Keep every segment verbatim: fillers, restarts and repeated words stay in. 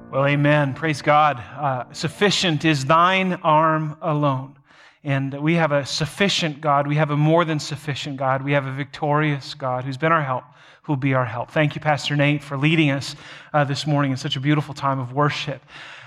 Well, amen. Praise God. Uh, sufficient is thine arm alone. And we have a sufficient God. We have a more than sufficient God. We have a victorious God who's been our help, who will be our help. Thank you, Pastor Nate, for leading us uh, this morning in such a beautiful time of worship.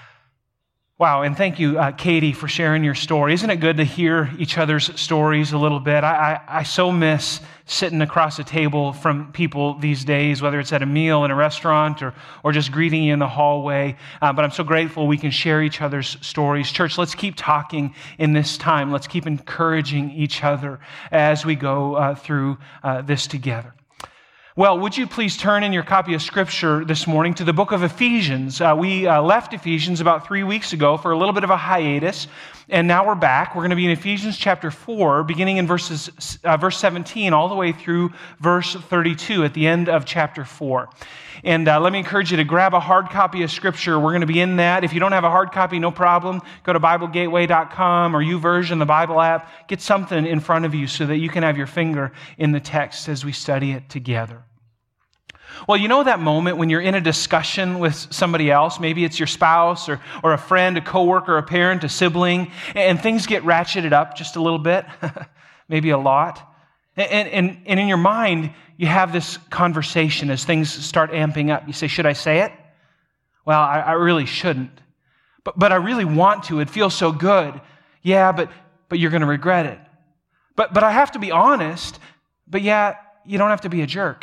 Wow, and thank you, uh, Katie, for sharing your story. Isn't it good to hear each other's stories a little bit? I, I, I so miss sitting across a table from people these days, whether it's at a meal in a restaurant or, or just greeting you in the hallway. Uh, but I'm so grateful we can share each other's stories. Church, let's keep talking in this time. Let's keep encouraging each other as we go uh, through uh, this together. Well, would you please turn in your copy of Scripture this morning to the book of Ephesians. Uh, we uh, left Ephesians about three weeks ago for a little bit of a hiatus, and now we're back. We're going to be in Ephesians chapter four, beginning in verses uh, verse seventeen, all the way through verse thirty-two at the end of chapter four. And uh, let me encourage you to grab a hard copy of Scripture. We're going to be in that. If you don't have a hard copy, no problem. Go to Bible Gateway dot com or YouVersion, the Bible app. Get something in front of you so that you can have your finger in the text as we study it together. Well, you know that moment when you're in a discussion with somebody else, maybe it's your spouse or, or a friend, a coworker, a parent, a sibling, and things get ratcheted up just a little bit, maybe a lot. And, and, and in your mind, you have this conversation as things start amping up. You say, should I say it? Well, I, I really shouldn't. But, but I really want to. It feels so good. Yeah, but, but you're going to regret it. But, but I have to be honest. But yeah, you don't have to be a jerk.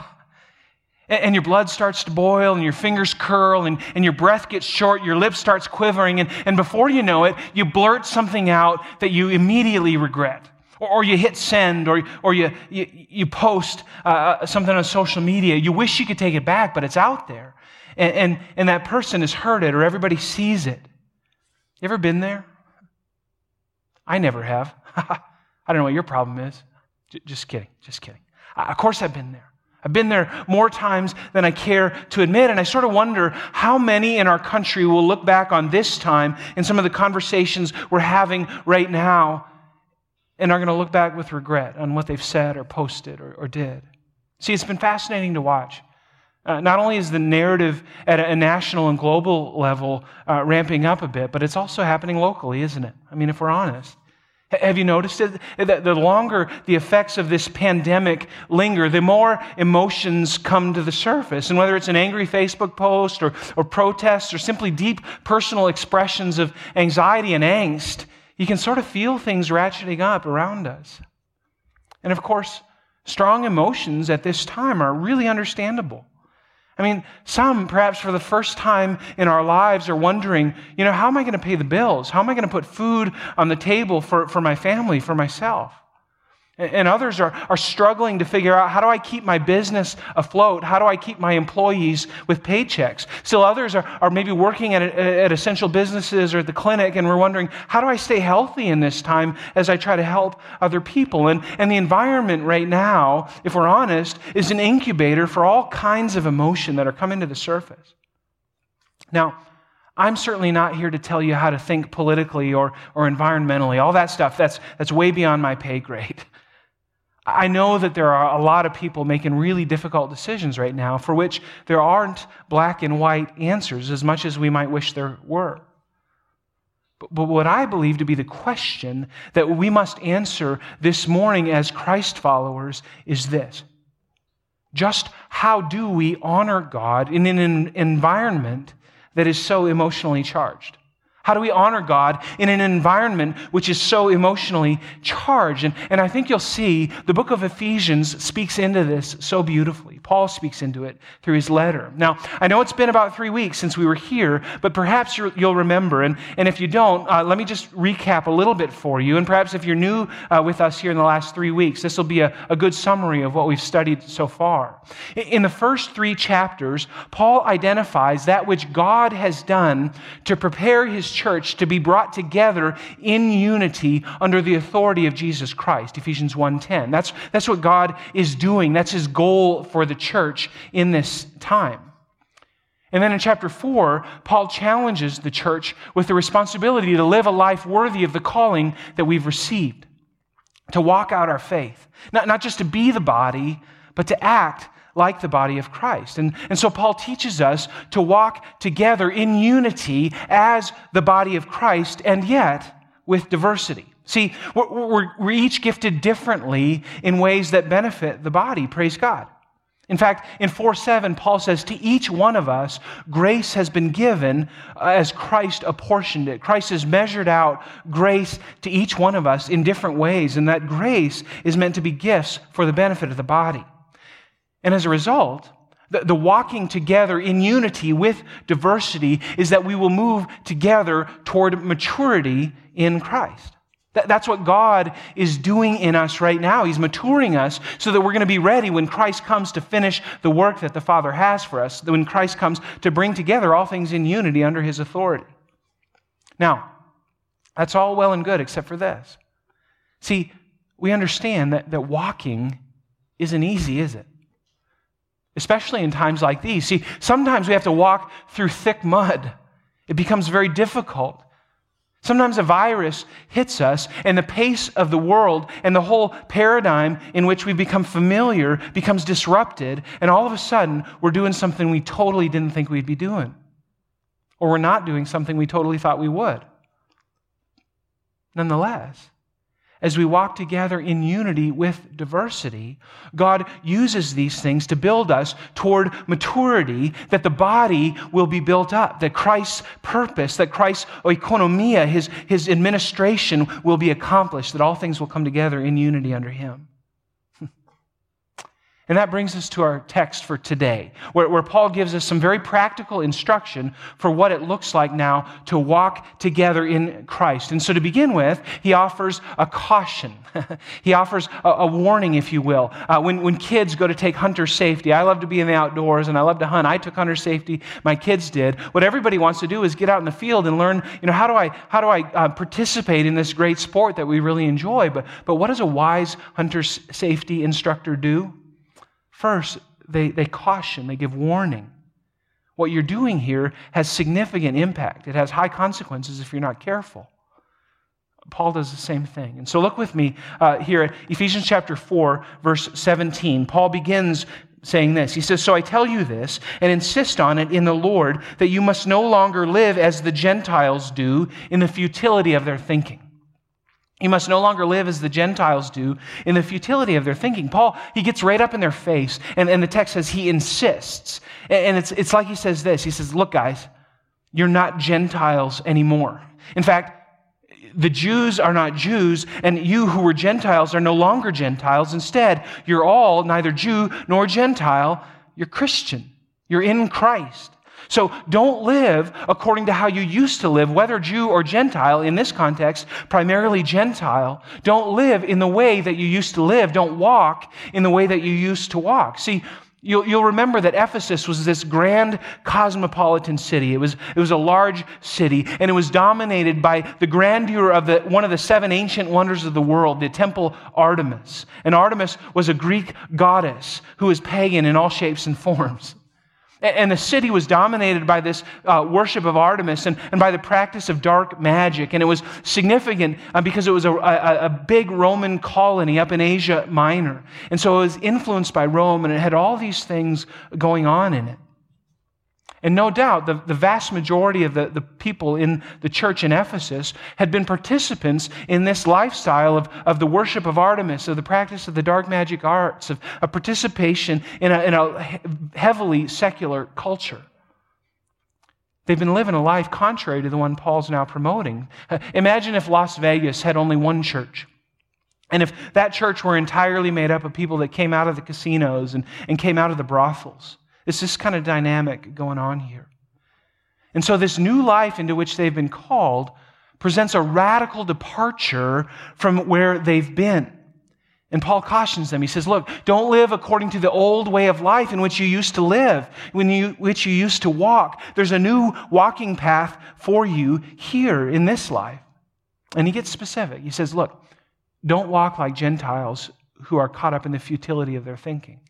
And your blood starts to boil, and your fingers curl, and, and your breath gets short, your lip starts quivering, and, and before you know it, you blurt something out that you immediately regret. Or, or you hit send, or, or you, you, you post uh, something on social media. You wish you could take it back, but it's out there. And, and, and that person has heard it, or everybody sees it. You ever been there? I never have. I don't know what your problem is. J- just kidding, just kidding. Uh, of course I've been there. I've been there more times than I care to admit, and I sort of wonder how many in our country will look back on this time and some of the conversations we're having right now and are going to look back with regret on what they've said or posted or, or did. See, it's been fascinating to watch. Uh, not only is the narrative at a national and global level uh, ramping up a bit, but it's also happening locally, isn't it? I mean, if we're honest. Have you noticed it? That the longer the effects of this pandemic linger, the more emotions come to the surface. And whether it's an angry Facebook post or, or protests or simply deep personal expressions of anxiety and angst, you can sort of feel things ratcheting up around us. And of course, strong emotions at this time are really understandable. I mean, some, perhaps for the first time in our lives, are wondering, you know, how am I going to pay the bills? How am I going to put food on the table for, for my family, for myself? And others are, are struggling to figure out, how do I keep my business afloat? How do I keep my employees with paychecks? Still others are, are maybe working at, at essential businesses or at the clinic, and we're wondering, how do I stay healthy in this time as I try to help other people? And, and the environment right now, if we're honest, is an incubator for all kinds of emotion that are coming to the surface. Now, I'm certainly not here to tell you how to think politically or, or environmentally. All that stuff, that's, that's way beyond my pay grade. I know that there are a lot of people making really difficult decisions right now for which there aren't black and white answers as much as we might wish there were. But, but what I believe to be the question that we must answer this morning as Christ followers is this. Just how do we honor God in an environment that is so emotionally charged? How do we honor God in an environment which is so emotionally charged? And, and I think you'll see the book of Ephesians speaks into this so beautifully. Paul speaks into it through his letter. Now, I know it's been about three weeks since we were here, but perhaps you're, you'll remember. And, and if you don't, uh, let me just recap a little bit for you. And perhaps if you're new uh, with us here in the last three weeks, this will be a, a good summary of what we've studied so far. In the first three chapters, Paul identifies that which God has done to prepare his church to be brought together in unity under the authority of Jesus Christ, Ephesians one ten. That's, that's what God is doing. That's his goal for the church in this time. And then in chapter four, Paul challenges the church with the responsibility to live a life worthy of the calling that we've received, to walk out our faith. Not, not just to be the body, but to act like the body of Christ. And, and so Paul teaches us to walk together in unity as the body of Christ, and yet with diversity. See, we're, we're, we're each gifted differently in ways that benefit the body, praise God. In fact, in four seven, Paul says, to each one of us, grace has been given as Christ apportioned it. Christ has measured out grace to each one of us in different ways, and that grace is meant to be gifts for the benefit of the body. And as a result, the, the walking together in unity with diversity is that we will move together toward maturity in Christ. That's what God is doing in us right now. He's maturing us so that we're going to be ready when Christ comes to finish the work that the Father has for us, when Christ comes to bring together all things in unity under His authority. Now, that's all well and good except for this. See, we understand that, that walking isn't easy, is it? Especially in times like these. See, sometimes we have to walk through thick mud. It becomes very difficult. Sometimes a virus hits us, and the pace of the world and the whole paradigm in which we become familiar becomes disrupted, and all of a sudden, we're doing something we totally didn't think we'd be doing. Or we're not doing something we totally thought we would. Nonetheless, as we walk together in unity with diversity, God uses these things to build us toward maturity, that the body will be built up, that Christ's purpose, that Christ's oikonomia, his, his administration will be accomplished, that all things will come together in unity under Him. And that brings us to our text for today, where, where Paul gives us some very practical instruction for what it looks like now to walk together in Christ. And so to begin with, he offers a caution. He offers a, a warning, if you will. Uh, when, when kids go to take hunter safety, I love to be in the outdoors and I love to hunt. I took hunter safety, my kids did. What everybody wants to do is get out in the field and learn, you know, how do I, how do I uh, participate in this great sport that we really enjoy? But, but what does a wise hunter safety instructor do? First, they, they caution, they give warning. What you're doing here has significant impact. It has high consequences if you're not careful. Paul does the same thing. And so look with me uh, here at Ephesians chapter four, verse seventeen. Paul begins saying this. He says, "So I tell you this, and insist on it in the Lord, that you must no longer live as the Gentiles do in the futility of their thinking." You must no longer live as the Gentiles do in the futility of their thinking. Paul, he gets right up in their face, and, and the text says he insists. And it's, it's like he says this. He says, look, guys, you're not Gentiles anymore. In fact, the Jews are not Jews, and you who were Gentiles are no longer Gentiles. Instead, you're all neither Jew nor Gentile. You're Christian. You're in Christ. So don't live according to how you used to live, whether Jew or Gentile, in this context, primarily Gentile. Don't live in the way that you used to live. Don't walk in the way that you used to walk. See, you'll, you'll remember that Ephesus was this grand cosmopolitan city. It was, it was a large city, and it was dominated by the grandeur of the, one of the seven ancient wonders of the world, the temple Artemis. And Artemis was a Greek goddess who was pagan in all shapes and forms. And the city was dominated by this uh, worship of Artemis and, and by the practice of dark magic. And it was significant uh, because it was a, a, a big Roman colony up in Asia Minor. And so it was influenced by Rome, and it had all these things going on in it. And no doubt, the, the vast majority of the, the people in the church in Ephesus had been participants in this lifestyle of, of the worship of Artemis, of the practice of the dark magic arts, of, of participation in a, in a heavily secular culture. They've been living a life contrary to the one Paul's now promoting. Uh, imagine if Las Vegas had only one church. And if that church were entirely made up of people that came out of the casinos and, and came out of the brothels. It's this kind of dynamic going on here. And so this new life into which they've been called presents a radical departure from where they've been. And Paul cautions them. He says, look, don't live according to the old way of life in which you used to live, in you, which you used to walk. There's a new walking path for you here in this life. And he gets specific. He says, look, don't walk like Gentiles who are caught up in the futility of their thinking.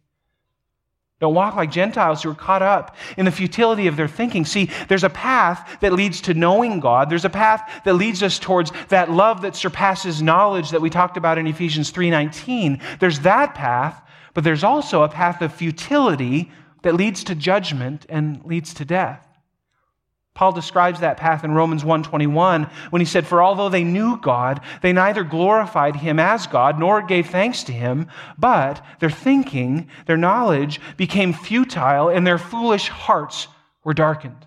Don't walk like Gentiles who are caught up in the futility of their thinking. See, there's a path that leads to knowing God. There's a path that leads us towards that love that surpasses knowledge that we talked about in Ephesians three nineteen. There's that path, But there's also a path of futility that leads to judgment and leads to death. Paul describes that path in Romans one twenty-one when he said, "For although they knew God, they neither glorified him as God nor gave thanks to him, but their thinking, their knowledge became futile, and their foolish hearts were darkened."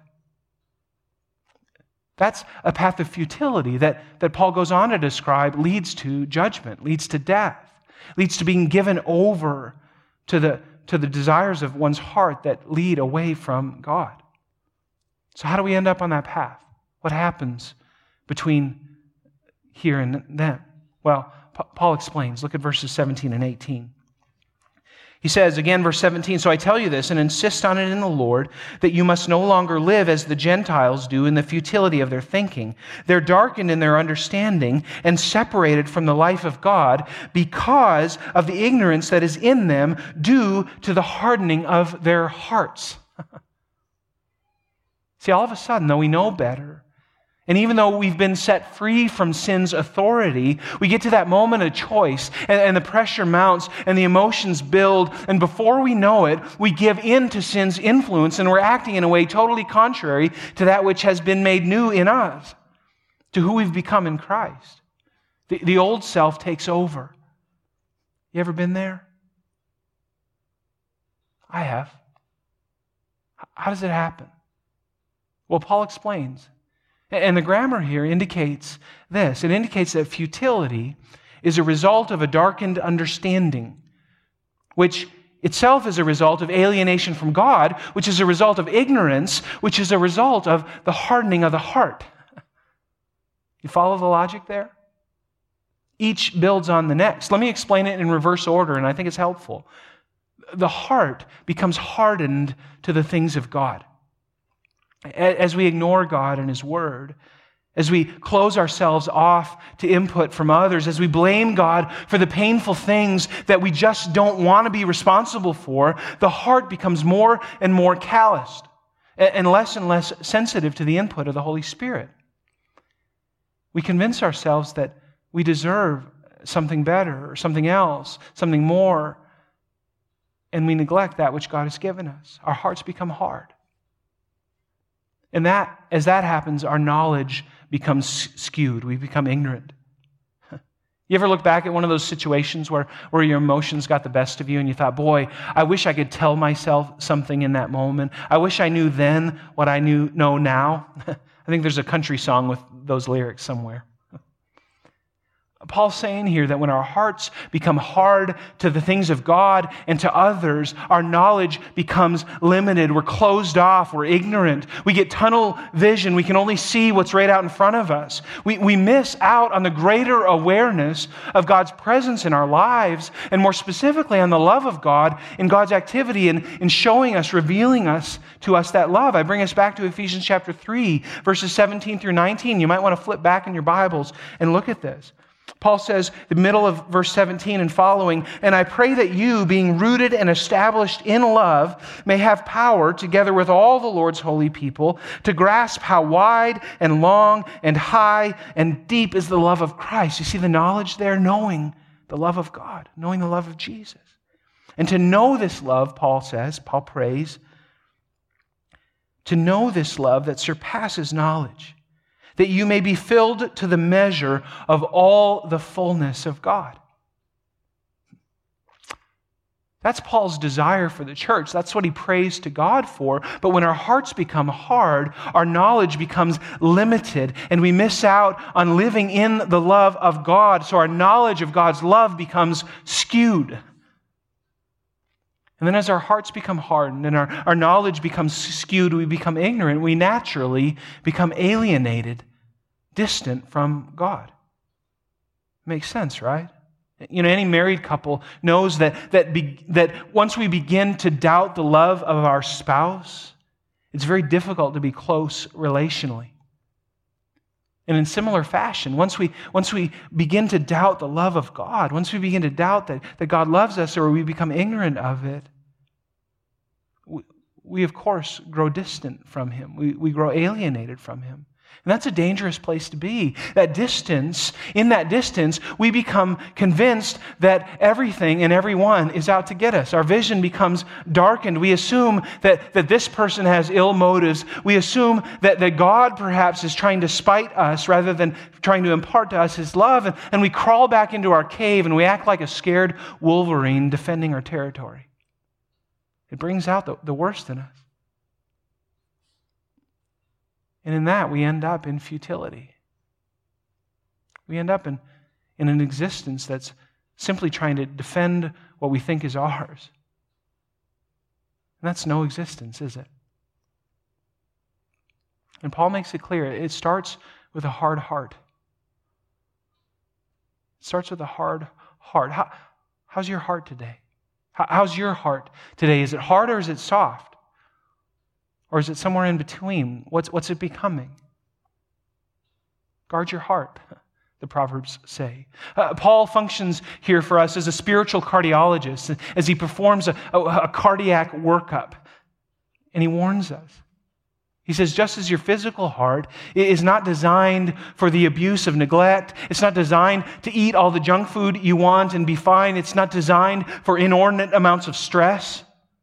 That's a path of futility that, that Paul goes on to describe leads to judgment, leads to death, leads to being given over to the, to the desires of one's heart that lead away from God. So how do we end up on that path? What happens between here and then? Well, Paul explains. Look at verses seventeen and eighteen. He says, again, verse seventeen, "So I tell you this and insist on it in the Lord, that you must no longer live as the Gentiles do in the futility of their thinking. They're darkened in their understanding and separated from the life of God because of the ignorance that is in them due to the hardening of their hearts." See, all of a sudden, though we know better, and even though we've been set free from sin's authority, we get to that moment of choice, and, and the pressure mounts, and the emotions build, and before we know it, we give in to sin's influence, and we're acting in a way totally contrary to that which has been made new in us, to who we've become in Christ. The, the old self takes over. You ever been there? I have. How does it happen? Well, Paul explains. And the grammar here indicates this. It indicates that futility is a result of a darkened understanding, which itself is a result of alienation from God, which is a result of ignorance, which is a result of the hardening of the heart. You follow the logic there? Each builds on the next. Let me explain it in reverse order, and I think it's helpful. The heart becomes hardened to the things of God. As we ignore God and His Word, as we close ourselves off to input from others, as we blame God for the painful things that we just don't want to be responsible for, the heart becomes more and more calloused and less and less sensitive to the input of the Holy Spirit. We convince ourselves that we deserve something better or something else, something more, and we neglect that which God has given us. Our hearts become hard. And that, as that happens, our knowledge becomes skewed. We become ignorant. You ever look back at one of those situations where, where your emotions got the best of you and you thought, boy, I wish I could tell myself something in that moment. I wish I knew then what I knew know now. I think there's a country song with those lyrics somewhere. Paul's saying here that when our hearts become hard to the things of God and to others, our knowledge becomes limited. We're closed off. We're ignorant. We get tunnel vision. We can only see what's right out in front of us. We, we miss out on the greater awareness of God's presence in our lives, and more specifically on the love of God in God's activity in, in showing us, revealing us to us that love. I bring us back to Ephesians chapter three, verses seventeen through nineteen. You might want to flip back in your Bibles and look at this. Paul says, the middle of verse seventeen and following, "And I pray that you, being rooted and established in love, may have power, together with all the Lord's holy people, to grasp how wide and long and high and deep is the love of Christ." You see the knowledge there? Knowing the love of God, knowing the love of Jesus. And to know this love, Paul says, Paul prays, to know this love that surpasses knowledge, that you may be filled to the measure of all the fullness of God. That's Paul's desire for the church. That's what he prays to God for. But when our hearts become hard, our knowledge becomes limited, and we miss out on living in the love of God. So our knowledge of God's love becomes skewed. And then as our hearts become hardened and our, our knowledge becomes skewed, we become ignorant, we naturally become alienated, distant from God. Makes sense, right? You know, any married couple knows that, that, be, that once we begin to doubt the love of our spouse, it's very difficult to be close relationally. And in similar fashion, once we, once we begin to doubt the love of God, once we begin to doubt that, that God loves us, or we become ignorant of it, we, we of course grow distant from Him. We, we grow alienated from Him. And that's a dangerous place to be. That distance, in that distance, we become convinced that everything and everyone is out to get us. Our vision becomes darkened. We assume that, that this person has ill motives. We assume that, that God perhaps is trying to spite us rather than trying to impart to us his love. And, and we crawl back into our cave and we act like a scared Wolverine defending our territory. It brings out the, the worst in us. And in that, we end up in futility. We end up in, in an existence that's simply trying to defend what we think is ours. And that's no existence, is it? And Paul makes it clear, it starts with a hard heart. It starts with a hard heart. How, how's your heart today? How, how's your heart today? Is it hard or is it soft? Or is it somewhere in between? What's, what's it becoming? Guard your heart, the Proverbs say. Uh, Paul functions here for us as a spiritual cardiologist as he performs a, a, a cardiac workup. And he warns us. He says, just as your physical heart is not designed for the abuse of neglect, it's not designed to eat all the junk food you want and be fine, it's not designed for inordinate amounts of stress,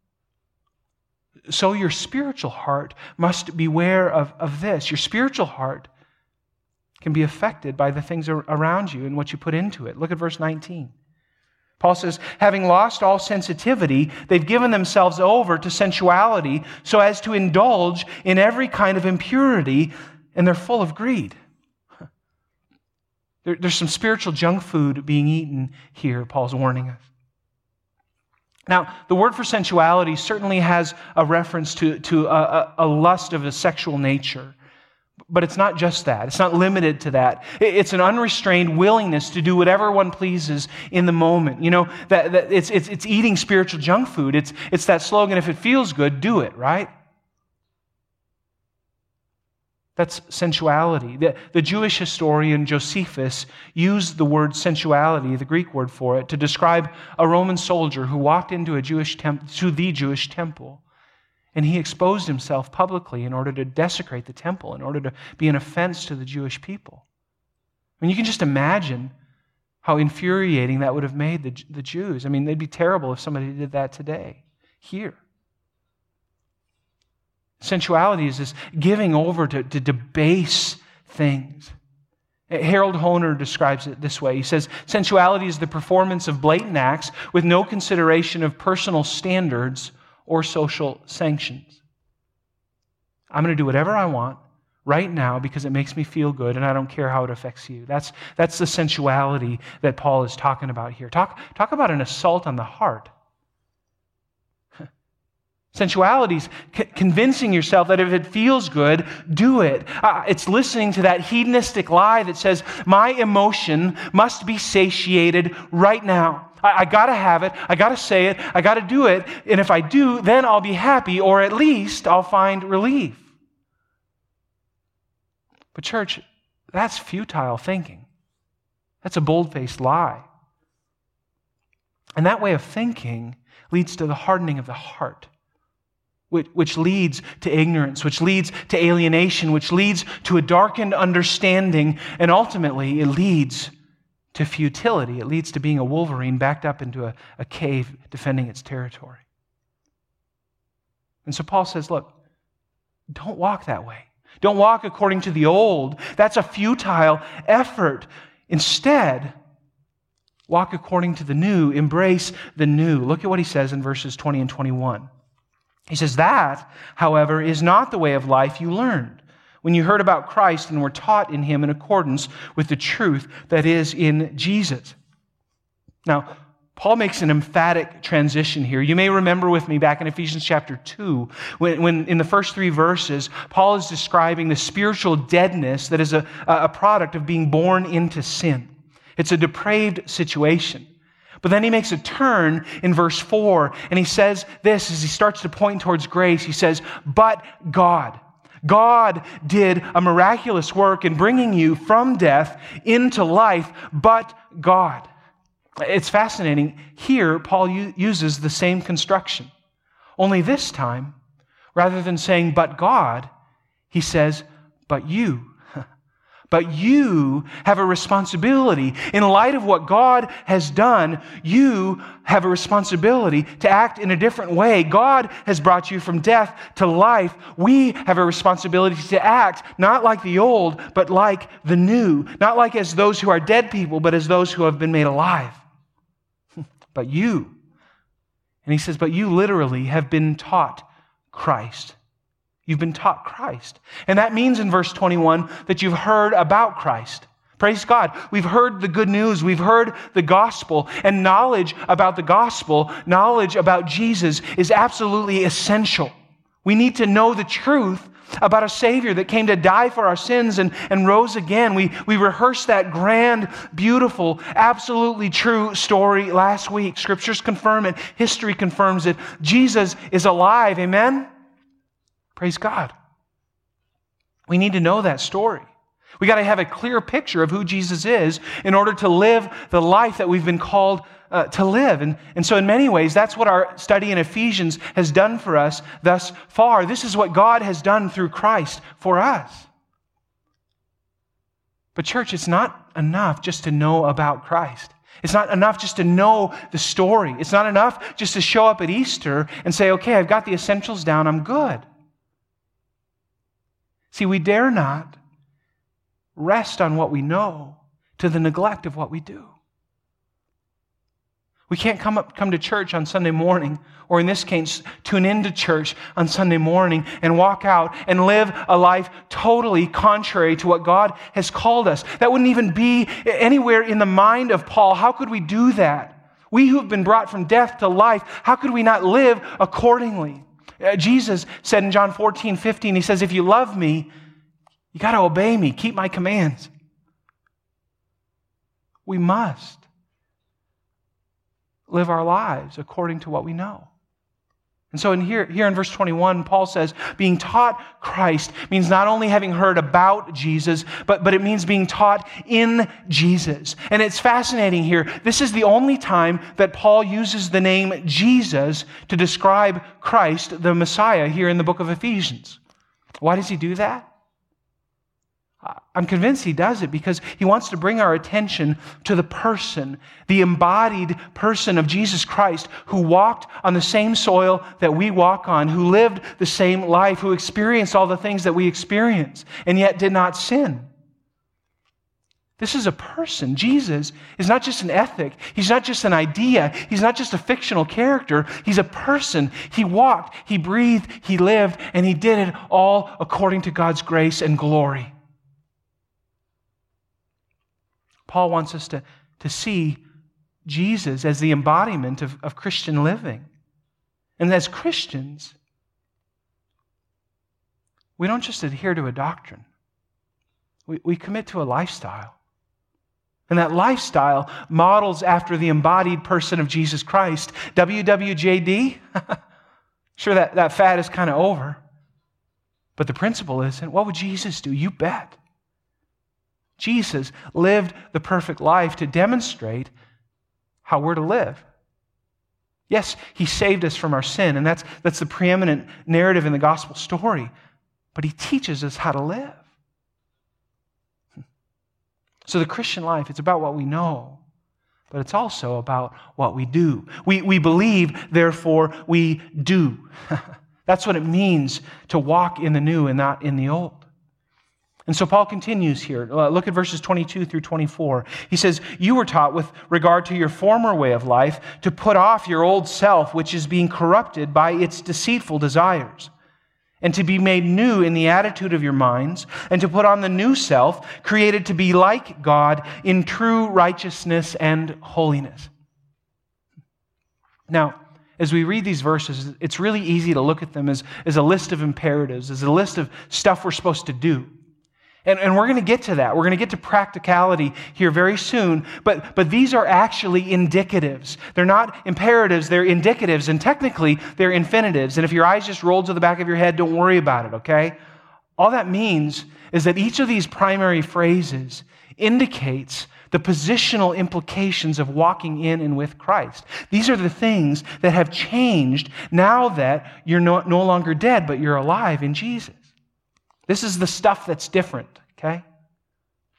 so your spiritual heart must beware of, of this. Your spiritual heart can be affected by the things around you and what you put into it. Look at verse nineteen. Paul says, having lost all sensitivity, they've given themselves over to sensuality so as to indulge in every kind of impurity, and they're full of greed. There, there's some spiritual junk food being eaten here, Paul's warning us. Now, the word for sensuality certainly has a reference to, to a, a lust of a sexual nature. But it's not just that. It's not limited to that. It's an unrestrained willingness to do whatever one pleases in the moment. You know, that, that it's, it's, it's eating spiritual junk food. It's, it's that slogan, if it feels good, do it, right? That's sensuality. The, the Jewish historian Josephus used the word sensuality, the Greek word for it, to describe a Roman soldier who walked into a Jewish temp- to the Jewish temple. And he exposed himself publicly in order to desecrate the temple, in order to be an offense to the Jewish people. I mean, you can just imagine how infuriating that would have made the, the Jews. I mean, they'd be terrible if somebody did that today, here. Sensuality is this giving over to, to debase things. Harold Hoehner describes it this way. He says, sensuality is the performance of blatant acts with no consideration of personal standards or social sanctions. I'm going to do whatever I want right now because it makes me feel good and I don't care how it affects you. That's, that's the sensuality that Paul is talking about here. Talk, talk about an assault on the heart. Sensuality is c- convincing yourself that if it feels good, do it. Uh, it's listening to that hedonistic lie that says, my emotion must be satiated right now. I, I got to have it. I got to say it. I got to do it. And if I do, then I'll be happy, or at least I'll find relief. But church, that's futile thinking. That's a bold-faced lie. And that way of thinking leads to the hardening of the heart, which leads to ignorance, which leads to alienation, which leads to a darkened understanding, and ultimately it leads to futility. It leads to being a wolverine backed up into a, a cave defending its territory. And so Paul says, look, don't walk that way. Don't walk according to the old. That's a futile effort. Instead, walk according to the new. Embrace the new. Look at what he says in verses twenty and twenty-one. He says, that, however, is not the way of life you learned when you heard about Christ and were taught in him in accordance with the truth that is in Jesus. Now, Paul makes an emphatic transition here. You may remember with me back in Ephesians chapter two, when, when in the first three verses, Paul is describing the spiritual deadness that is a, a product of being born into sin. It's a depraved situation. But then he makes a turn in verse four, and he says this as he starts to point towards grace. He says, but God. God did a miraculous work in bringing you from death into life, but God. It's fascinating. Here, Paul u- uses the same construction. Only this time, rather than saying, but God, he says, but you. But you have a responsibility. In light of what God has done, you have a responsibility to act in a different way. God has brought you from death to life. We have a responsibility to act not like the old, but like the new. Not like as those who are dead people, but as those who have been made alive. But you, and he says, but you literally have been taught Christ. You've been taught Christ. And that means in verse twenty-one that you've heard about Christ. Praise God. We've heard the good news. We've heard the gospel. And knowledge about the gospel, knowledge about Jesus is absolutely essential. We need to know the truth about a Savior that came to die for our sins and, and rose again. We, we rehearsed that grand, beautiful, absolutely true story last week. Scriptures confirm it. History confirms it. Jesus is alive. Amen? Praise God. We need to know that story. We got to have a clear picture of who Jesus is in order to live the life that we've been called uh, to live. And, and so in many ways, that's what our study in Ephesians has done for us thus far. This is what God has done through Christ for us. But church, it's not enough just to know about Christ. It's not enough just to know the story. It's not enough just to show up at Easter and say, okay, I've got the essentials down, I'm good. See, we dare not rest on what we know to the neglect of what we do. We can't come up, come to church on Sunday morning, or in this case, tune into church on Sunday morning and walk out and live a life totally contrary to what God has called us. That wouldn't even be anywhere in the mind of Paul. How could we do that? We who've been brought from death to life, how could we not live accordingly? Uh, Jesus said in John fourteen fifteen, he says, if you love me, you got to obey me, keep my commands. We must live our lives according to what we know. And so in here, here in verse twenty-one, Paul says, being taught Christ means not only having heard about Jesus, but, but it means being taught in Jesus. And it's fascinating here. This is the only time that Paul uses the name Jesus to describe Christ, the Messiah, here in the book of Ephesians. Why does he do that? I'm convinced he does it because he wants to bring our attention to the person, the embodied person of Jesus Christ, who walked on the same soil that we walk on, who lived the same life, who experienced all the things that we experience, and yet did not sin. This is a person. Jesus is not just an ethic. He's not just an idea. He's not just a fictional character. He's a person. He walked, he breathed, he lived, and he did it all according to God's grace and glory. Paul wants us to, to see Jesus as the embodiment of, of Christian living. And as Christians, we don't just adhere to a doctrine. We, we commit to a lifestyle. And that lifestyle models after the embodied person of Jesus Christ. W W J D? Sure, that, that fad is kind of over. But the principle isn't. What would Jesus do? You bet. Jesus lived the perfect life to demonstrate how we're to live. Yes, he saved us from our sin, and that's, that's the preeminent narrative in the gospel story. But he teaches us how to live. So the Christian life, it's about what we know, but it's also about what we do. We, we believe, therefore we do. That's what it means to walk in the new and not in the old. And so Paul continues here. Look at verses twenty-two through twenty-four. He says, you were taught with regard to your former way of life to put off your old self, which is being corrupted by its deceitful desires, and to be made new in the attitude of your minds, and to put on the new self, created to be like God in true righteousness and holiness. Now, as we read these verses, it's really easy to look at them as, as a list of imperatives, as a list of stuff we're supposed to do. And, and we're going to get to that. We're going to get to practicality here very soon. But, but these are actually indicatives. They're not imperatives, they're indicatives. And technically, they're infinitives. And if your eyes just rolled to the back of your head, don't worry about it, okay? All that means is that each of these primary phrases indicates the positional implications of walking in and with Christ. These are the things that have changed now that you're no, no longer dead, but you're alive in Jesus. This is the stuff that's different, okay?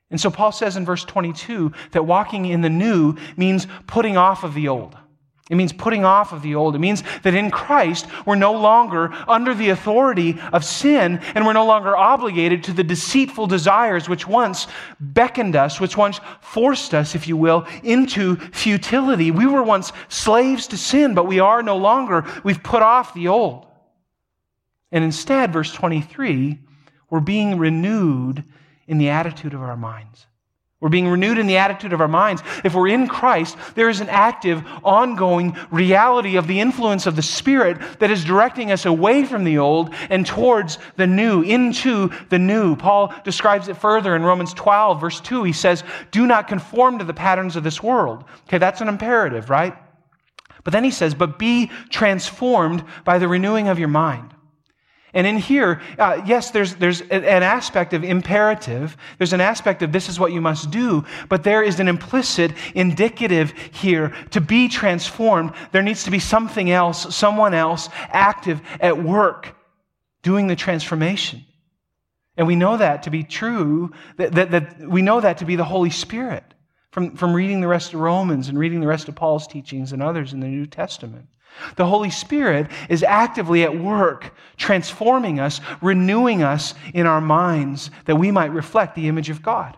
And so Paul says in verse twenty-two that walking in the new means putting off of the old. It means putting off of the old. It means that in Christ, we're no longer under the authority of sin, and we're no longer obligated to the deceitful desires which once beckoned us, which once forced us, if you will, into futility. We were once slaves to sin, but we are no longer. We've put off the old. And instead, verse twenty-three, we're being renewed in the attitude of our minds. We're being renewed in the attitude of our minds. If we're in Christ, there is an active, ongoing reality of the influence of the Spirit that is directing us away from the old and towards the new, into the new. Paul describes it further in Romans twelve, verse two. He says, do not conform to the patterns of this world. Okay, that's an imperative, right? But then he says, but be transformed by the renewing of your mind. And in here, uh, yes, there's, there's an aspect of imperative. There's an aspect of this is what you must do. But there is an implicit indicative here. To be transformed, there needs to be something else, someone else active at work doing the transformation. And we know that to be true, that, that, that we know that to be the Holy Spirit from, from reading the rest of Romans and reading the rest of Paul's teachings and others in the New Testament. The Holy Spirit is actively at work, transforming us, renewing us in our minds that we might reflect the image of God.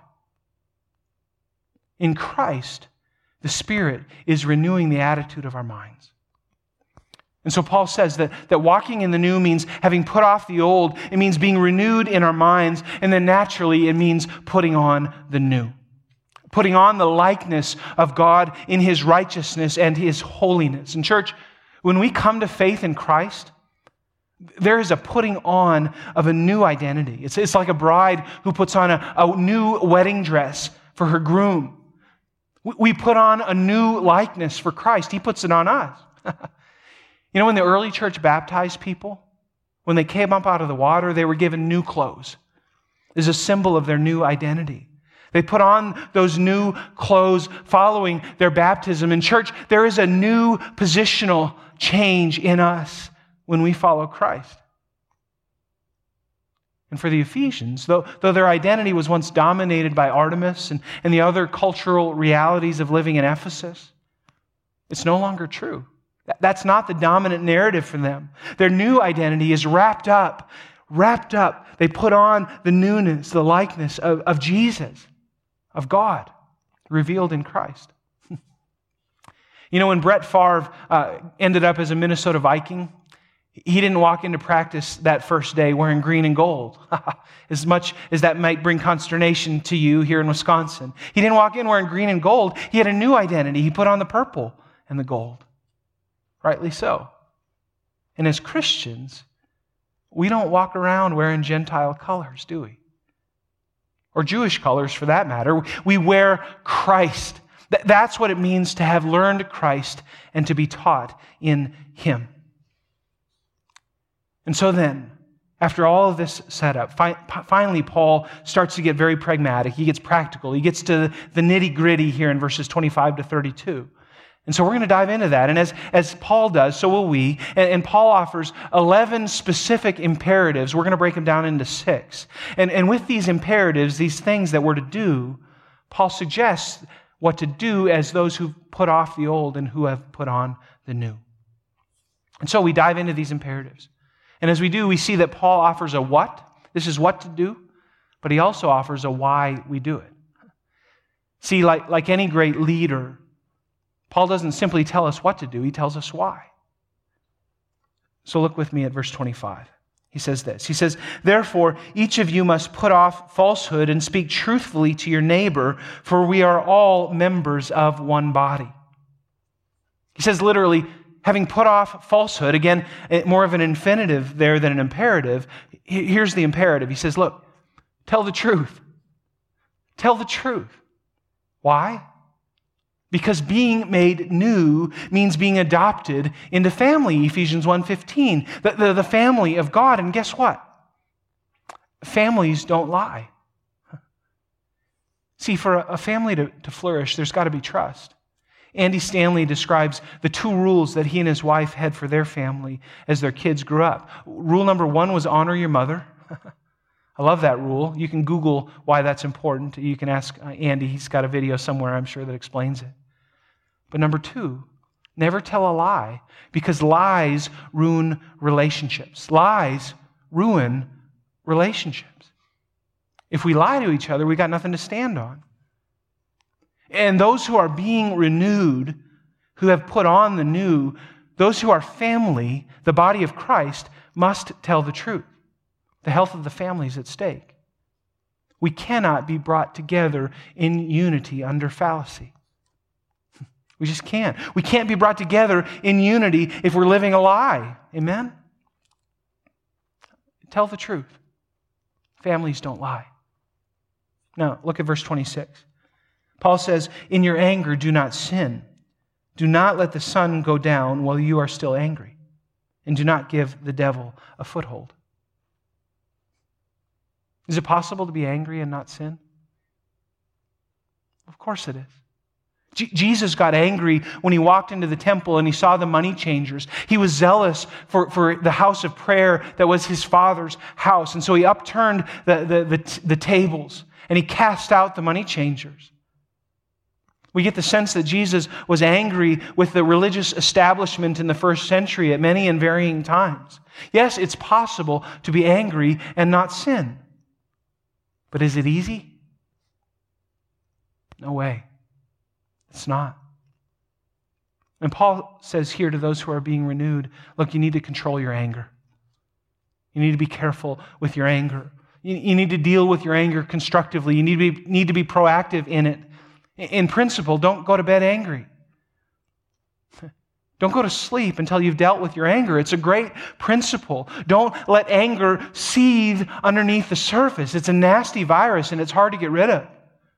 In Christ, the Spirit is renewing the attitude of our minds. And so Paul says that, that walking in the new means having put off the old. It means being renewed in our minds. And then naturally, it means putting on the new. Putting on the likeness of God in His righteousness and His holiness. And church, when we come to faith in Christ, there is a putting on of a new identity. It's, it's like a bride who puts on a, a new wedding dress for her groom. We, we put on a new likeness for Christ. He puts it on us. You know, when the early church baptized people, when they came up out of the water, they were given new clothes as a symbol of their new identity. They put on those new clothes following their baptism. In church, there is a new positional change in us when we follow Christ. And for the Ephesians, though, though their identity was once dominated by Artemis and, and the other cultural realities of living in Ephesus, it's no longer true. That, that's not the dominant narrative for them. Their new identity is wrapped up, wrapped up. They put on the newness, the likeness of, of Jesus, of God, revealed in Christ. You know, when Brett Favre uh, ended up as a Minnesota Viking, he didn't walk into practice that first day wearing green and gold, as much as that might bring consternation to you here in Wisconsin. He didn't walk in wearing green and gold. He had a new identity. He put on the purple and the gold. Rightly so. And as Christians, we don't walk around wearing Gentile colors, do we? Or Jewish colors, for that matter. We wear Christ. That's what it means to have learned Christ and to be taught in Him. And so then, after all of this setup, fi- finally Paul starts to get very pragmatic. He gets practical. He gets to the nitty-gritty here in verses twenty-five to thirty-two. And so we're going to dive into that. And as, as Paul does, so will we. And, and Paul offers eleven specific imperatives. We're going to break them down into six. And, and with these imperatives, these things that we're to do, Paul suggests what to do as those who've put off the old and who have put on the new. And so we dive into these imperatives. And as we do, we see that Paul offers a what. This is what to do. But he also offers a why we do it. See, like, like any great leader, Paul doesn't simply tell us what to do. He tells us why. So look with me at verse twenty-five. He says this. He says, therefore, each of you must put off falsehood and speak truthfully to your neighbor, for we are all members of one body. He says literally, having put off falsehood, again, more of an infinitive there than an imperative, here's the imperative. He says, look, tell the truth. Tell the truth. Why? Because being made new means being adopted into family, Ephesians one fifteen, the, the, the family of God. And guess what? Families don't lie. See, for a family to, to flourish, there's got to be trust. Andy Stanley describes the two rules that he and his wife had for their family as their kids grew up. Rule number one was honor your mother. I love that rule. You can Google why that's important. You can ask Andy. He's got a video somewhere, I'm sure, that explains it. But number two, never tell a lie, because lies ruin relationships. Lies ruin relationships. If we lie to each other, we got nothing to stand on. And those who are being renewed, who have put on the new, those who are family, the body of Christ, must tell the truth. The health of the family is at stake. We cannot be brought together in unity under fallacy. We just can't. We can't be brought together in unity if we're living a lie. Amen? Tell the truth. Families don't lie. Now, look at verse twenty-six. Paul says, "In your anger, do not sin. Do not let the sun go down while you are still angry, and do not give the devil a foothold." Is it possible to be angry and not sin? Of course it is. Je- Jesus got angry when he walked into the temple and he saw the money changers. He was zealous for, for the house of prayer that was his Father's house. And so he upturned the, the, the, the tables and he cast out the money changers. We get the sense that Jesus was angry with the religious establishment in the first century at many and varying times. Yes, it's possible to be angry and not sin. But is it easy? No way. It's not. And Paul says here to those who are being renewed, look, you need to control your anger. You need to be careful with your anger. You, you need to deal with your anger constructively. You need to be, need to be proactive in it. In principle, don't go to bed angry. Don't go to sleep until you've dealt with your anger. It's a great principle. Don't let anger seethe underneath the surface. It's a nasty virus and it's hard to get rid of.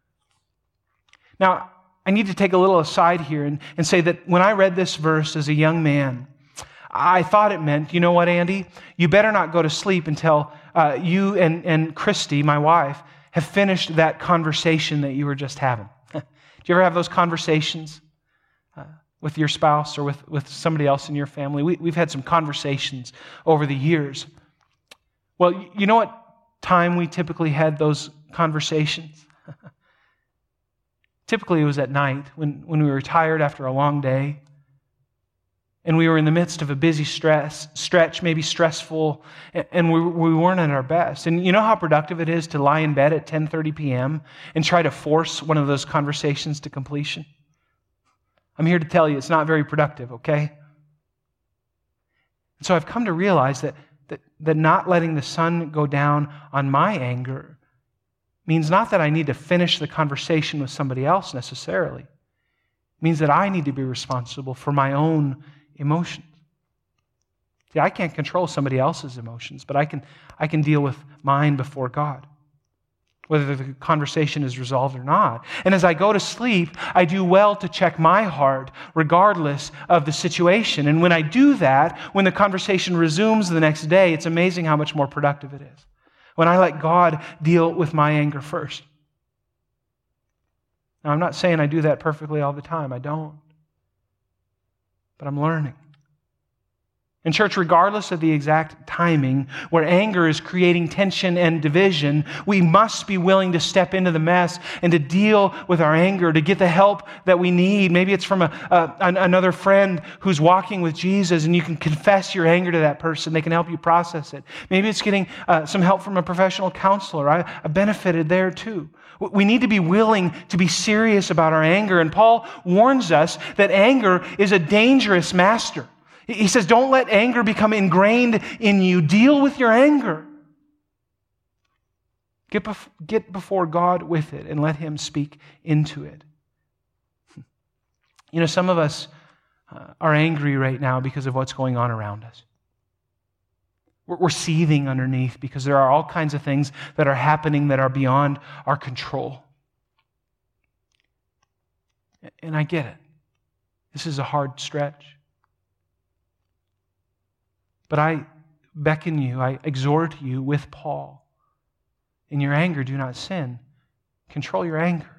Now, I need to take a little aside here and, and say that when I read this verse as a young man, I thought it meant, you know what, Andy? You better not go to sleep until uh, you and, and Christy, my wife, have finished that conversation that you were just having. Do you ever have those conversations uh, with your spouse or with, with somebody else in your family? We, we've had some conversations over the years. Well, you know what time we typically had those conversations? Typically it was at night when, when we were tired after a long day and we were in the midst of a busy stress, stretch, maybe stressful, and we, we weren't at our best. And you know how productive it is to lie in bed at ten thirty p.m. and try to force one of those conversations to completion? I'm here to tell you it's not very productive, okay? And so I've come to realize that, that, that not letting the sun go down on my anger means not that I need to finish the conversation with somebody else necessarily. It means that I need to be responsible for my own emotions. See, I can't control somebody else's emotions, but I can, I can deal with mine before God, whether the conversation is resolved or not. And as I go to sleep, I do well to check my heart regardless of the situation. And when I do that, when the conversation resumes the next day, it's amazing how much more productive it is. When I let God deal with my anger first. Now, I'm not saying I do that perfectly all the time. I don't. But I'm learning. In church, regardless of the exact timing, where anger is creating tension and division, we must be willing to step into the mess and to deal with our anger, to get the help that we need. Maybe it's from a, a, another friend who's walking with Jesus, and you can confess your anger to that person. They can help you process it. Maybe it's getting uh, some help from a professional counselor. I, I benefited there too. We need to be willing to be serious about our anger. And Paul warns us that anger is a dangerous master. He says, don't let anger become ingrained in you. Deal with your anger. Get, bef- get before God with it and let Him speak into it. You know, some of us uh, are angry right now because of what's going on around us. We're, we're seething underneath because there are all kinds of things that are happening that are beyond our control. And I get it. This is a hard stretch. But I beckon you, I exhort you with Paul. In your anger, do not sin. Control your anger.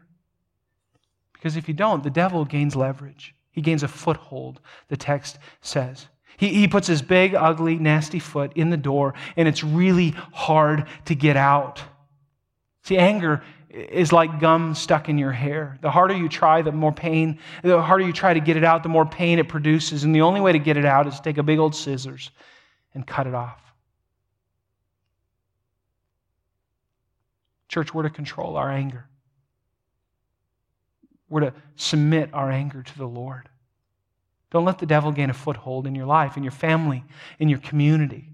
Because if you don't, the devil gains leverage. He gains a foothold, the text says. He, he puts his big, ugly, nasty foot in the door, and it's really hard to get out. See, anger is like gum stuck in your hair. The harder you try, the more pain, the harder you try to get it out, the more pain it produces. And the only way to get it out is to take a big old scissors and cut it off. Church, we're to control our anger. We're to submit our anger to the Lord. Don't let the devil gain a foothold in your life, in your family, in your community.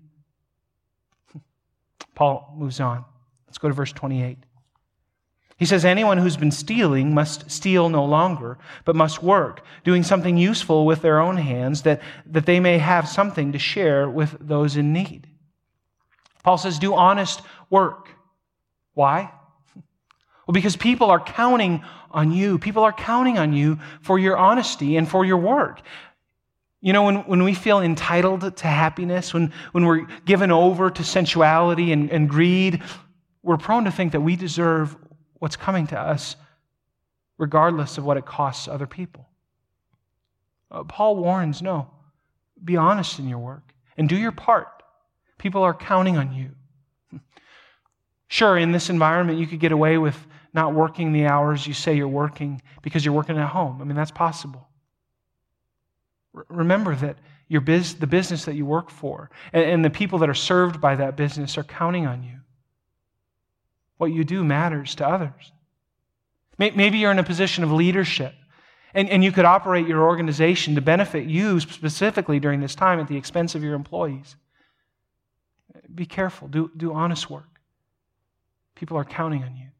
Paul moves on. Let's go to verse twenty-eight. He says, anyone who's been stealing must steal no longer, but must work, doing something useful with their own hands, that, that they may have something to share with those in need. Paul says, do honest work. Why? Well, because people are counting on you. People are counting on you for your honesty and for your work. You know, when, when we feel entitled to happiness, when, when we're given over to sensuality and, and greed, we're prone to think that we deserve what's coming to us, regardless of what it costs other people. Uh, Paul warns, no, be honest in your work and do your part. People are counting on you. Sure, in this environment, you could get away with not working the hours you say you're working because you're working at home. I mean, that's possible. R- remember that your biz, the business that you work for and, and the people that are served by that business are counting on you. What you do matters to others. Maybe you're in a position of leadership, and, and you could operate your organization to benefit you specifically during this time at the expense of your employees. Be careful. Do, do honest work. People are counting on you.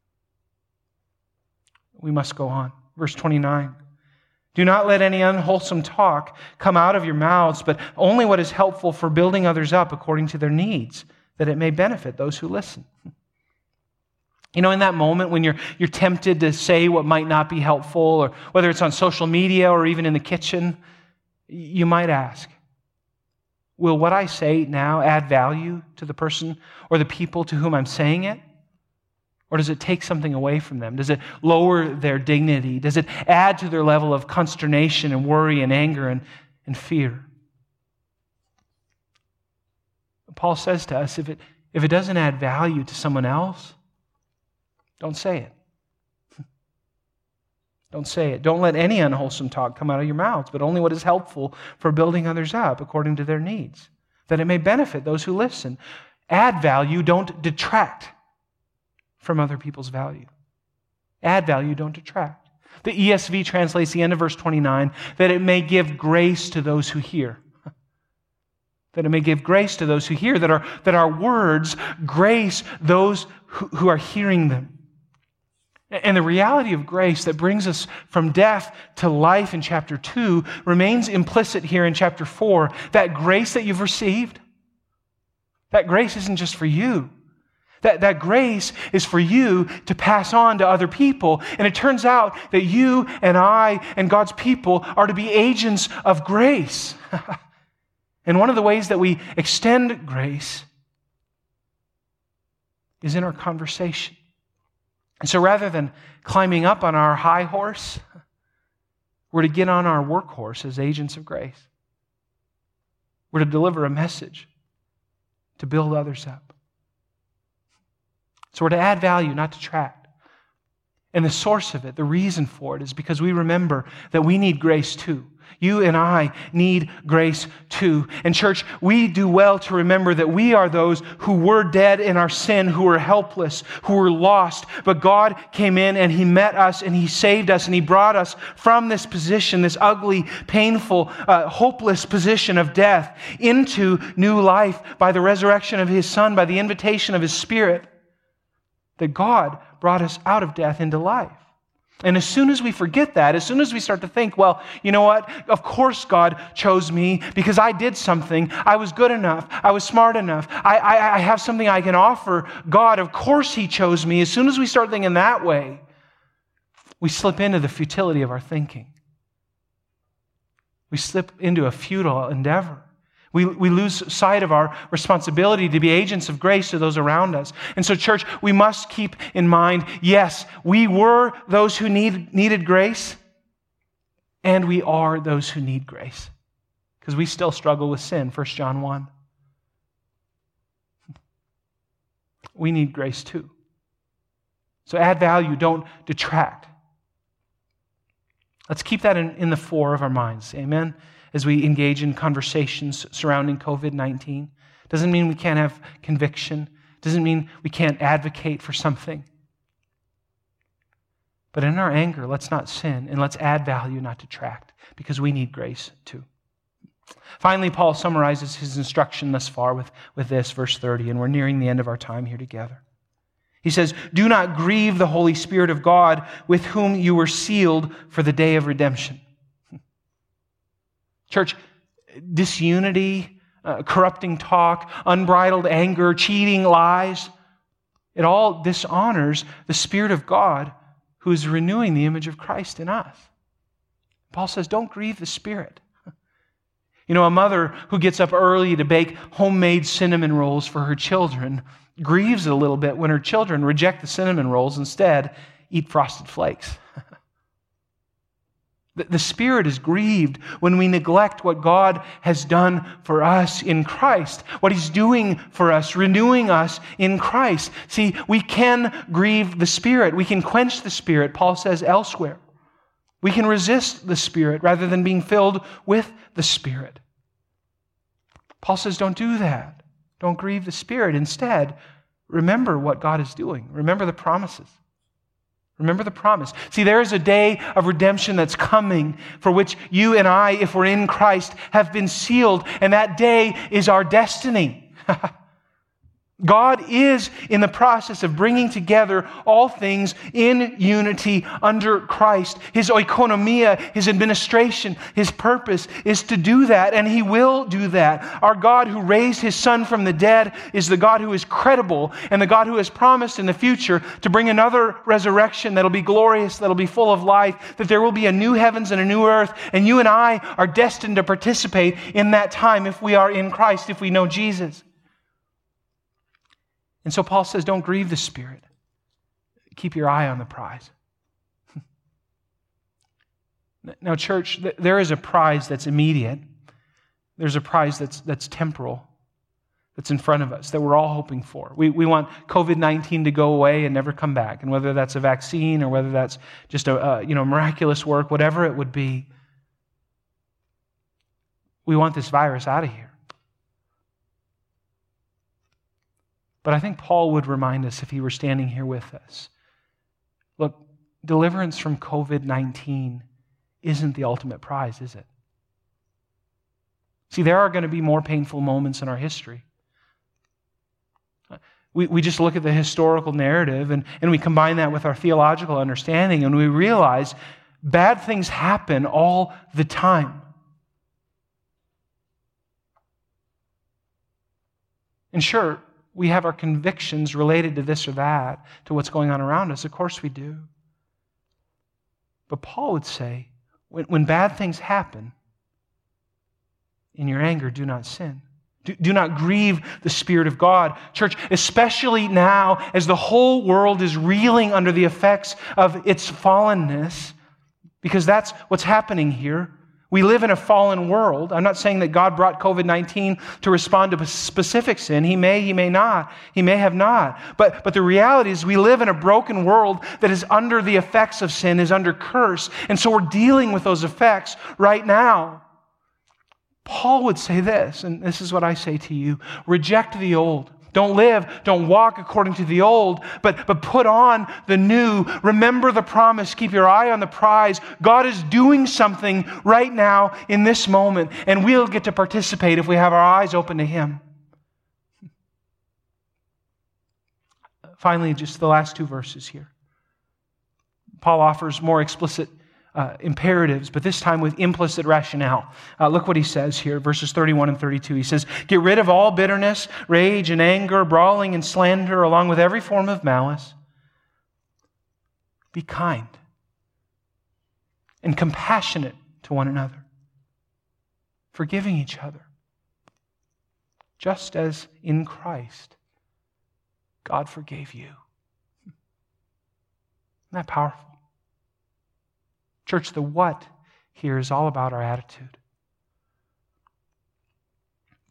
We must go on. Verse twenty-nine. Do not let any unwholesome talk come out of your mouths, but only what is helpful for building others up according to their needs, that it may benefit those who listen. You know, in that moment when you're you're tempted to say what might not be helpful, or whether it's on social media or even in the kitchen, you might ask, will what I say now add value to the person or the people to whom I'm saying it? Or does it take something away from them? Does it lower their dignity? Does it add to their level of consternation and worry and anger and, and fear? Paul says to us, if it, if it doesn't add value to someone else, don't say it. Don't say it. Don't let any unwholesome talk come out of your mouths, but only what is helpful for building others up according to their needs, that it may benefit those who listen. Add value, don't detract from other people's value. Add value, don't detract. The E S V translates the end of verse twenty-nine, that it may give grace to those who hear. That it may give grace to those who hear, that our, that our words grace those who, who are hearing them. And the reality of grace that brings us from death to life in chapter two remains implicit here in chapter four. That grace that you've received, that grace isn't just for you. That, that grace is for you to pass on to other people. And it turns out that you and I and God's people are to be agents of grace. And one of the ways that we extend grace is in our conversation. And so rather than climbing up on our high horse, we're to get on our workhorse as agents of grace. We're to deliver a message to build others up. So we're to add value, not detract. And the source of it, the reason for it, is because we remember that we need grace too. You and I need grace too. And church, we do well to remember that we are those who were dead in our sin, who were helpless, who were lost. But God came in and He met us and He saved us and He brought us from this position, this ugly, painful, uh, hopeless position of death into new life by the resurrection of His Son, by the invitation of His Spirit. That God brought us out of death into life. And as soon as we forget that, as soon as we start to think, well, you know what? Of course God chose me because I did something. I was good enough. I was smart enough. I, I, I have something I can offer God. Of course He chose me. As soon as we start thinking that way, we slip into the futility of our thinking. We slip into a futile endeavor. We, we lose sight of our responsibility to be agents of grace to those around us. And so, church, we must keep in mind, yes, we were those who need, needed grace, and we are those who need grace. because we still struggle with sin, First John one. We need grace too. So add value, don't detract. Let's keep that in, in the fore of our minds, amen? As we engage in conversations surrounding covid nineteen. Doesn't mean we can't have conviction. Doesn't mean we can't advocate for something. But in our anger, let's not sin, and let's add value, not detract, because we need grace too. Finally, Paul summarizes his instruction thus far with, with this, verse thirty, and we're nearing the end of our time here together. He says, "Do not grieve the Holy Spirit of God, with whom you were sealed for the day of redemption." Church, disunity, uh, corrupting talk, unbridled anger, cheating, lies, it all dishonors the Spirit of God who is renewing the image of Christ in us. Paul says, don't grieve the Spirit. You know, a mother who gets up early to bake homemade cinnamon rolls for her children grieves a little bit when her children reject the cinnamon rolls, instead eat Frosted Flakes. The Spirit is grieved when we neglect what God has done for us in Christ, what He's doing for us, renewing us in Christ. See, we can grieve the Spirit. We can quench the Spirit, Paul says elsewhere. We can resist the Spirit rather than being filled with the Spirit. Paul says, don't do that. Don't grieve the Spirit. Instead, remember what God is doing. Remember the promises. Remember the promise. See, there is a day of redemption that's coming for which you and I, if we're in Christ, have been sealed, and that day is our destiny. God is in the process of bringing together all things in unity under Christ. His oikonomia, His administration, His purpose is to do that, and He will do that. Our God who raised His Son from the dead is the God who is credible and the God who has promised in the future to bring another resurrection that'll be glorious, that'll be full of life, that there will be a new heavens and a new earth, and you and I are destined to participate in that time if we are in Christ, if we know Jesus. And so Paul says, don't grieve the Spirit. Keep your eye on the prize. Now, church, there is a prize that's immediate. There's a prize that's, that's temporal, that's in front of us, that we're all hoping for. We, we want covid nineteen to go away and never come back. And whether that's a vaccine or whether that's just a, a you know, miraculous work, whatever it would be, we want this virus out of here. But I think Paul would remind us if he were standing here with us. Look, deliverance from covid nineteen isn't the ultimate prize, is it? See, there are going to be more painful moments in our history. We, we just look at the historical narrative and, and we combine that with our theological understanding, and we realize bad things happen all the time. And sure, we have our convictions related to this or that, to what's going on around us. Of course we do. But Paul would say, when, when bad things happen, in your anger, do not sin. Do, do not grieve the Spirit of God. Church, especially now as the whole world is reeling under the effects of its fallenness, because that's what's happening here. We live in a fallen world. I'm not saying that God brought covid nineteen to respond to a specific sin. He may, He may not. He may have not. But, but the reality is we live in a broken world that is under the effects of sin, is under curse. And so we're dealing with those effects right now. Paul would say this, and this is what I say to you: reject the old. Don't live, don't walk according to the old, but, but put on the new. Remember the promise. Keep your eye on the prize. God is doing something right now in this moment, and we'll get to participate if we have our eyes open to Him. Finally, just the last two verses here. Paul offers more explicit Uh, imperatives, but this time with implicit rationale. Uh, look what he says here, verses thirty-one and thirty-two. He says, "Get rid of all bitterness, rage and anger, brawling and slander, along with every form of malice. Be kind and compassionate to one another, forgiving each other, just as in Christ God forgave you." Isn't that powerful? Church, the what here is all about our attitude.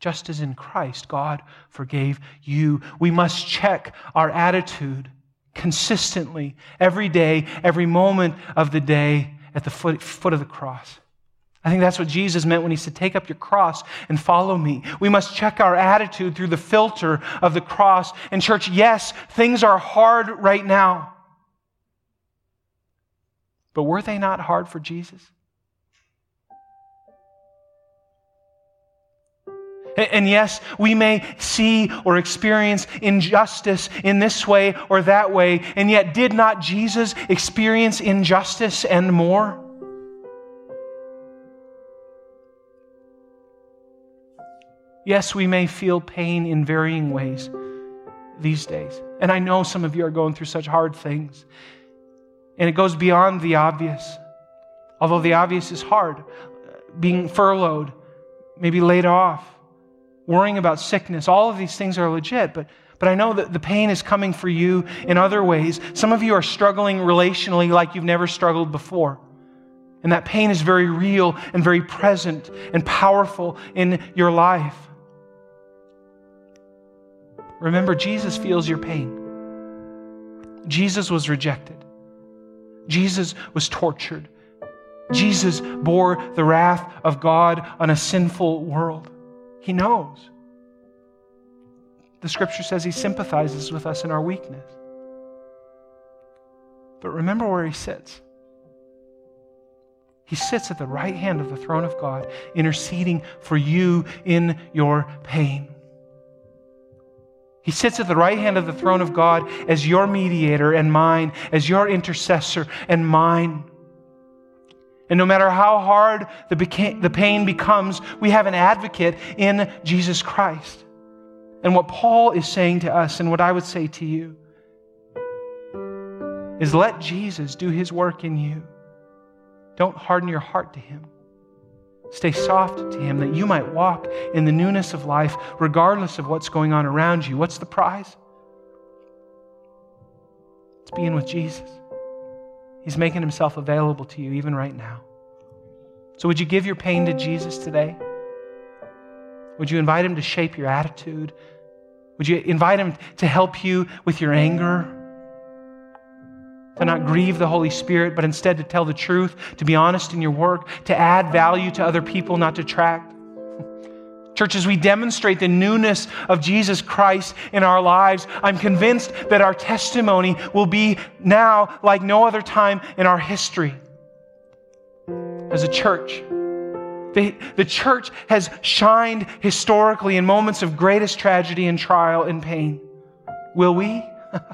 just as in Christ God forgave you. We must check our attitude consistently, every day, every moment of the day at the foot, foot of the cross. I think that's what Jesus meant when he said, take up your cross and follow me. We must check our attitude through the filter of the cross. And church, yes, things are hard right now. But were they not hard for Jesus? And yes, we may see or experience injustice in this way or that way, and yet did not Jesus experience injustice and more? Yes, we may feel pain in varying ways these days. And I know some of you are going through such hard things. And it goes beyond the obvious. Although the obvious is hard. Being furloughed, maybe laid off, worrying about sickness, all of these things are legit, but, but I know that the pain is coming for you in other ways. Some of you are struggling relationally like you've never struggled before. And that pain is very real and very present and powerful in your life. Remember, Jesus feels your pain. Jesus was rejected. Jesus was tortured. Jesus bore the wrath of God on a sinful world. He knows. The Scripture says he sympathizes with us in our weakness. But remember where he sits. He sits at the right hand of the throne of God, interceding for you in your pain. He sits at the right hand of the throne of God as your mediator and mine, as your intercessor and mine. And no matter how hard the, beca- the pain becomes, we have an advocate in Jesus Christ. And what Paul is saying to us, and what I would say to you, is let Jesus do his work in you. Don't harden your heart to him. Stay soft to him that you might walk in the newness of life regardless of what's going on around you. What's the prize? It's being with Jesus. He's making himself available to you even right now. So would you give your pain to Jesus today? Would you invite him to shape your attitude? Would you invite him to help you with your anger? To not grieve the Holy Spirit, but instead to tell the truth, to be honest in your work, to add value to other people, not detract. Church, as we demonstrate the newness of Jesus Christ in our lives, I'm convinced that our testimony will be now like no other time in our history. As a church, the, the church has shined historically in moments of greatest tragedy and trial and pain. Will we?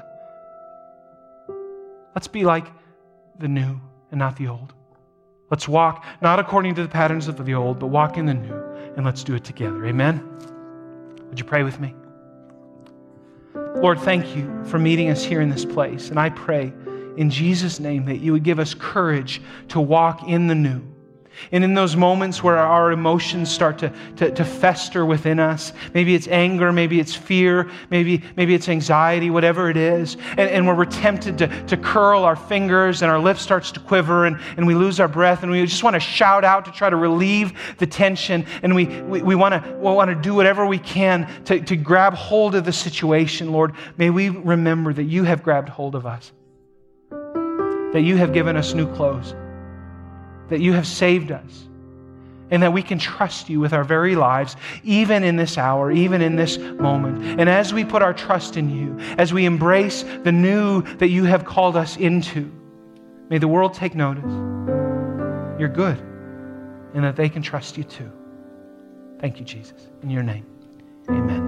Let's be like the new and not the old. Let's walk not according to the patterns of the old, but walk in the new, and let's do it together. Amen? Would you pray with me? Lord, thank you for meeting us here in this place, and I pray in Jesus' name that you would give us courage to walk in the new. And in those moments where our emotions start to, to, to fester within us, maybe it's anger, maybe it's fear, maybe, maybe it's anxiety, whatever it is, and, and where we're tempted to, to curl our fingers and our lip starts to quiver and, and we lose our breath and we just want to shout out to try to relieve the tension, and we, we, we want to we want to do whatever we can to, to grab hold of the situation, Lord. May we remember that you have grabbed hold of us, that you have given us new clothes, that you have saved us, and that we can trust you with our very lives, even in this hour, even in this moment. And as we put our trust in you, as we embrace the new that you have called us into, may the world take notice. You're good, and that they can trust you too. Thank you, Jesus. In your name, amen.